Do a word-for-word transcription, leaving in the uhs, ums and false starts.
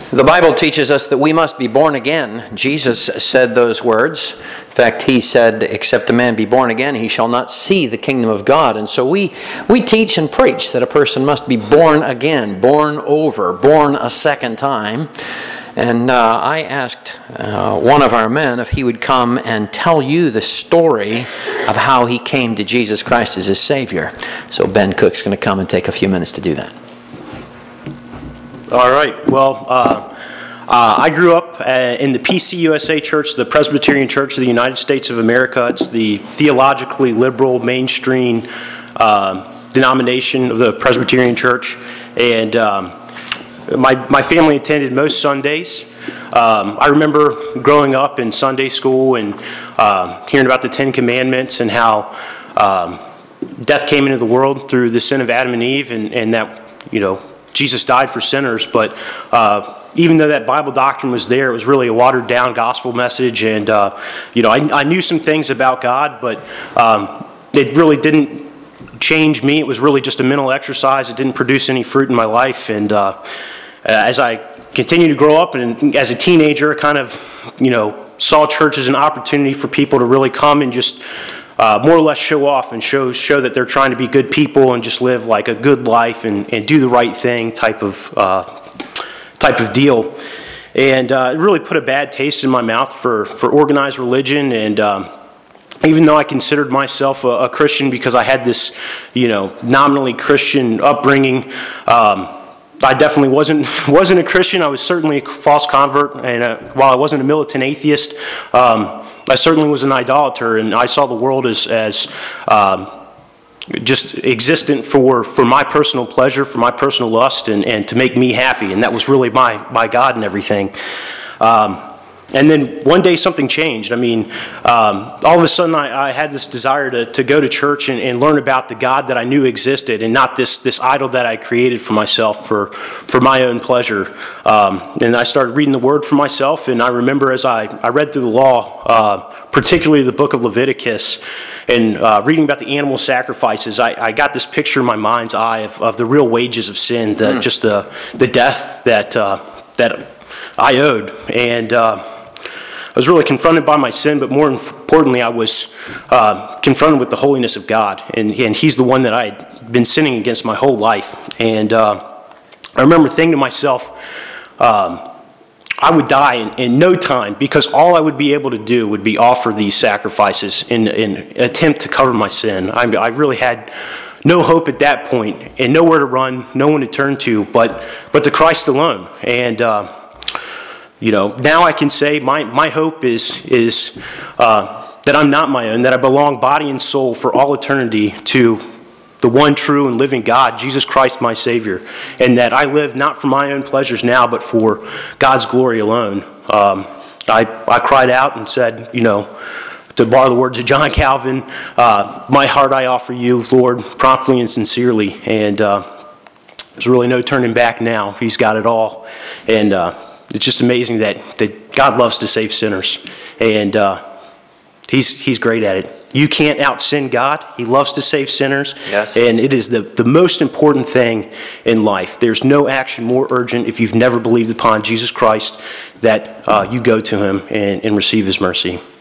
The Bible teaches us that we must be born again. Jesus said those words. In fact, he said, except a man be born again, he shall not see the kingdom of God. And so we, we teach and preach that a person must be born again, born over, born a second time. And uh, I asked uh, one of our men if he would come and tell you the story of how he came to Jesus Christ as his Savior. So Ben Cook's going to come and take a few minutes to do that. All right. Well, uh, uh, I grew up uh, in the P C U S A Church, the Presbyterian Church of the United States of America. It's the theologically liberal, mainstream uh, denomination of the Presbyterian Church. And um, my, my family attended most Sundays. Um, I remember growing up in Sunday school and uh, hearing about the Ten Commandments and how um, death came into the world through the sin of Adam and Eve, and, and that, you know, Jesus died for sinners. But uh, even though that Bible doctrine was there, it was really a watered-down gospel message. And, uh, you know, I, I knew some things about God, but um, it really didn't change me. It was really just a mental exercise. It didn't produce any fruit in my life. And uh, as I continued to grow up, and as a teenager, I kind of, you know, saw church as an opportunity for people to really come and just Uh, more or less show off and show show that they're trying to be good people and just live like a good life and, and do the right thing type of uh, type of deal. And uh, it really put a bad taste in my mouth for, for organized religion. And um, even though I considered myself a, a Christian because I had this, you know, nominally Christian upbringing, um, I definitely wasn't wasn't a Christian. I was certainly a false convert, and uh, while I wasn't a militant atheist, um, I certainly was an idolater, and I saw the world as as um, just existent for, for my personal pleasure, for my personal lust, and, and to make me happy, and that was really my, my God and everything. Um, And then one day something changed. I mean, um, all of a sudden I, I had this desire to, to go to church and, and learn about the God that I knew existed, and not this, this idol that I created for myself for, for my own pleasure. Um, and I started reading the Word for myself, and I remember as I, I read through the law, uh, particularly the book of Leviticus, and uh, reading about the animal sacrifices, I, I got this picture in my mind's eye of, of the real wages of sin, the, mm. just the, the death that, uh, that I owed. And uh, I was really confronted by my sin, but more importantly, I was uh, confronted with the holiness of God, and, and He's the one that I had been sinning against my whole life. And uh, I remember thinking to myself, um, I would die in, in no time, because all I would be able to do would be offer these sacrifices in an attempt to cover my sin. I, I really had no hope at that point, and nowhere to run, no one to turn to, but but to Christ alone. And uh, You know, now I can say my, my hope is is uh, that I'm not my own, that I belong body and soul for all eternity to the one true and living God, Jesus Christ my Savior, and that I live not for my own pleasures now, but for God's glory alone. Um, I, I cried out and said, you know, to borrow the words of John Calvin, uh, my heart I offer you, Lord, promptly and sincerely. And uh, there's really no turning back now. He's got it all. And uh, it's just amazing that, that God loves to save sinners, and uh, he's he's great at it. You can't out-sin God. He loves to save sinners, yes. And it is the, the most important thing in life. There's no action more urgent if you've never believed upon Jesus Christ that uh, you go to Him and, and receive His mercy.